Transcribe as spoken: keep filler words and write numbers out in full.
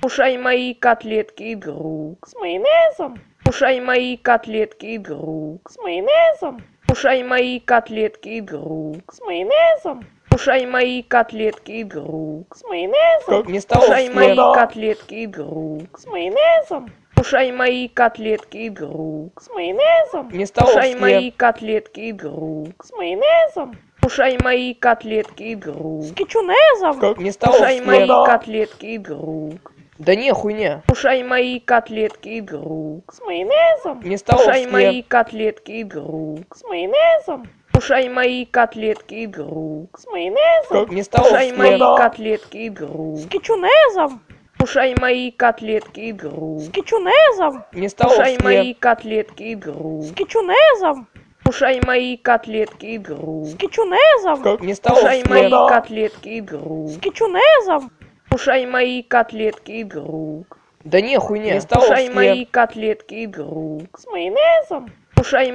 Кушай мои котлетки, друг. С майонезом. Кушай мои котлетки, друг. С майонезом. Кушай мои котлетки, друг. С майонезом. Кушай мои котлетки, друг. С майонезом. Не стало Кушай мои следа. котлетки, друг. С майонезом. Кушай мои котлетки, друг. С майонезом. Не стало Кушай мои след. котлетки, друг. С майонезом. Кушай мои котлетки, друг. С кетчунезом. Не стало Кушай мои следа. котлетки, друг. Да не, хуйня. Кушай мои котлетки, друг. С майонезом. Не стало Кушай мои след. котлетки, друг. С майонезом. Кушай мои котлетки, друг. С майонезом. Не стало Кушай мои следа. котлетки, друг. С кетчунезом. Кушай мои котлетки, друг. С кетчунезом. Не стало Кушай мои след. котлетки, друг. С кетчунезом. Кушай мои котлетки, друг. С кетчунезом. Не стало Кушай мои следа. котлетки, друг. С кетчунезом. Кушай мои котлетки, друг. Да не, хуйня. Не стало Кушай мои след. котлетки, друг. С майонезом. Кушай